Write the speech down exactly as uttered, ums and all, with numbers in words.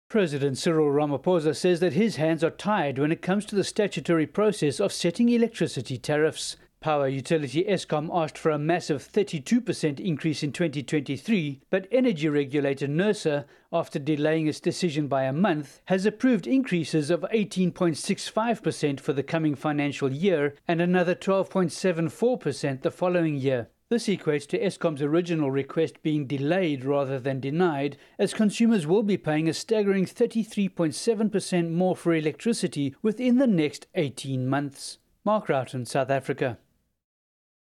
President Cyril Ramaphosa says that his hands are tied when it comes to the statutory process of setting electricity tariffs. Power utility Eskom asked for a massive thirty-two percent increase in twenty twenty-three, but energy regulator NERSA, after delaying its decision by a month, has approved increases of eighteen point six five percent for the coming financial year and another twelve point seven four percent the following year. This equates to Eskom's original request being delayed rather than denied, as consumers will be paying a staggering thirty-three point seven percent more for electricity within the next eighteen months. Mark Roughton, South Africa.